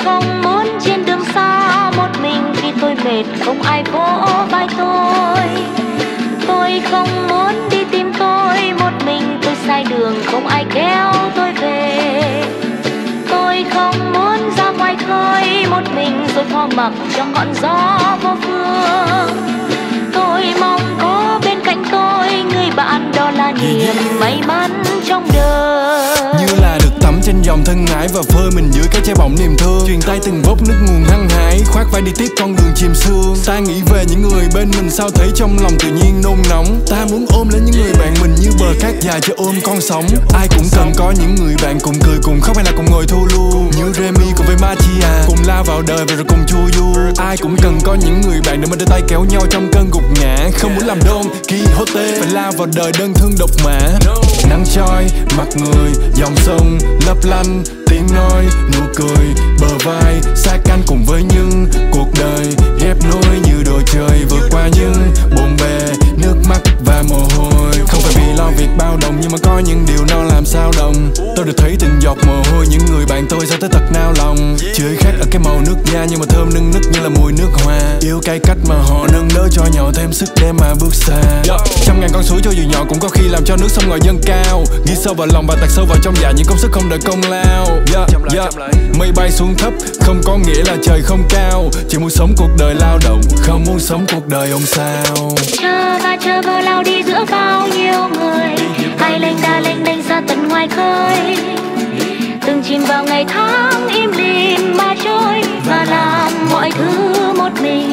không muốn trên đường xa một mình, khi tôi mệt không ai vỗ vai tôi. Tôi không muốn đi tìm tôi một mình, tôi sai đường không ai kéo tôi về. Tôi không muốn ra ngoài khơi một mình rồi phó mặc cho ngọn gió vô phương. Tôi mong có bên cạnh tôi người bạn, đó là niềm may mắn trong đời. Như là được tắm trên dòng thân ái và phơi mình dưới cái chai bỏng niềm thương, truyền tay từng vốc nước nguồn hăng hái, khoác vai đi tiếp con đường chìm sương. Ta nghĩ về những người bên mình sao thấy trong lòng tự nhiên nôn nóng. Ta muốn ôm lấy những người bạn mình như bờ cát dài cho ôm con sóng. Ai cũng cần có những người bạn cùng cười cùng khóc hay là cùng ngồi thu lưu, như Remy cùng với Machia cùng lao vào đời và rồi cùng chu du. Ai cũng cần có những người bạn để mình đôi tay kéo nhau trong cơn gục ngã. Không muốn làm Don Quixote phải lao vào đời đơn thương độc mã. Nắng chói mặt người, dòng sông lấp lánh, tiếng nói nụ cười bờ vai sát cánh cùng với những cuộc đời ghép nối như đồ chơi, vượt qua những bộn bề nước mắt và mồ hôi. Không phải vì lo việc bao đồng nhưng mà có những điều nó làm sao động. Tôi được thấy từng giọt mồ hôi những người bạn tôi sao tới thật nao lòng. Chưa khác ở cái màu nước da nhưng mà thơm nưng nức như là mùi nước hoa. Yêu cái cách mà họ nâng đỡ cho nhau thêm sức để mà bước xa. Trăm ngàn con suối cho dù nhỏ cũng có khi làm cho nước sông ngòi dâng cao. Ghi sâu vào lòng và tạt sâu vào trong dạ những công sức không đợi công lao. Mây bay xuống thấp không có nghĩa là trời không cao, chỉ muốn sống cuộc đời lao động, không muốn sống cuộc đời ôm sao. Chờ và chờ bờ lao đi giữa bao nhiêu người, hay lênh đa lênh đênh ra tận ngoài khơi. Từng chìm vào ngày tháng im lìm mà trôi, và làm mọi thứ một mình.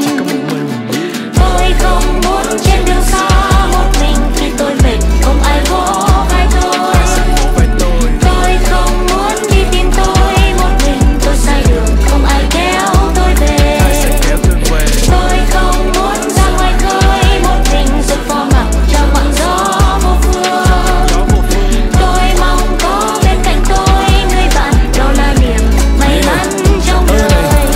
Tôi không muốn trên đường xa một mình, khi tôi mệt không ai vỗ vai tôi. Tôi không muốn đi tìm tôi một mình, tôi sai đường không ai kéo tôi về. Tôi không muốn ra ngoài khơi một mình rồi phó mặc cho ngọn gió vô phương. Tôi mong có bên cạnh tôi người bạn, đó là niềm may mắn trong đời.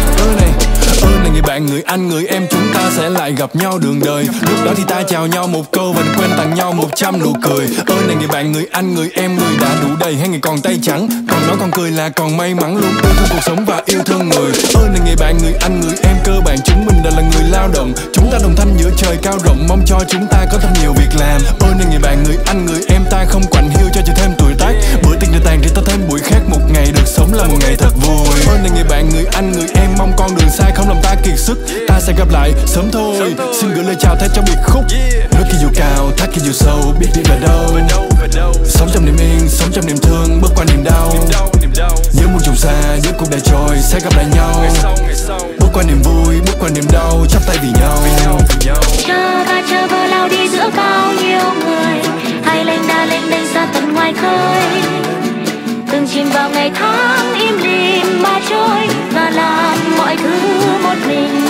Ơn này người bạn, người anh, người em, chúng ta sẽ lại gặp nhau đường đời. Lúc đó thì ta chào nhau một câu và đừng quên tặng nhau 100 nụ cười. Ơn này người bạn, người anh, người em, người đã đủ đầy hay người còn tay trắng, còn nói còn cười là còn may mắn, luôn yêu thương cuộc sống và yêu thương người. Ơn này người bạn, người anh, người em, cơ bản chúng mình đều là người lao động. Chúng ta đồng thanh giữa trời cao rộng, mong cho chúng ta có thêm nhiều việc làm. Ơn này người bạn, người anh, người em, ta không quạnh hiu cho chờ thêm tuổi tác. Bữa tiệc này tàn thì ta thêm buổi khác, một ngày được sống là một ngày thật vui. Ơn này người bạn, người anh, người em, mong con đường xa không làm ta kiệt sức. Ta sẽ gặp lại sớm thôi, xin gửi lời chào thay cho biệt khúc. Nước khi dù cao, thác khi dù sâu, biết đi về đâu. Sống trong niềm yên, sống trong niềm thương, bước qua niềm đau. Nhớ muôn trùng xa, giữa cuộc đời trôi sẽ gặp lại nhau. Bước qua niềm vui, bước qua niềm đau, chắp tay vì nhau. Chờ và chờ bờ lao đi giữa bao nhiêu người, hay lênh đa lênh đênh ra tận ngoài khơi. Từng chìm vào ngày tháng im lìm mà trôi, và làm mọi thứ một mình.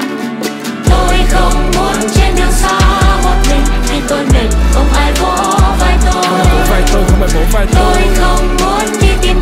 Tôi không muốn trên đường xa một mình, khi tôi mệt không ai vỗ vai tôi. Không ai vỗ vai tôi, không ai vỗ vai tôi. Tôi không muốn đi tìm